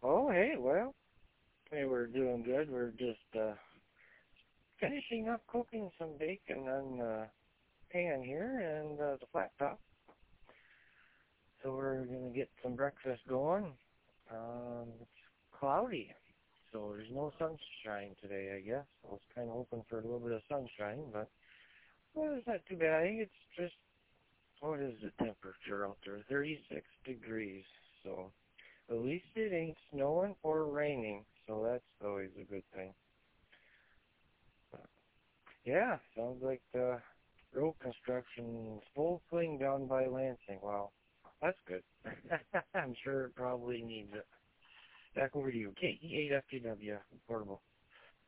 Oh, hey, well, hey, we're doing good. We're just finishing up cooking some bacon on the pan here and the flat top. So we're gonna get some breakfast going. It's cloudy, so there's no sunshine today, I guess. I was kind of hoping for a little bit of sunshine, but well, it's not too bad. I think it's just what is the temperature out there? 36 degrees. So at least it ain't snowing or raining, so that's always a good thing. Yeah, sounds like the road construction is full swing down by Lansing. Wow, that's good. I'm sure it probably needs it. Back over to you. KE8FTW, portable.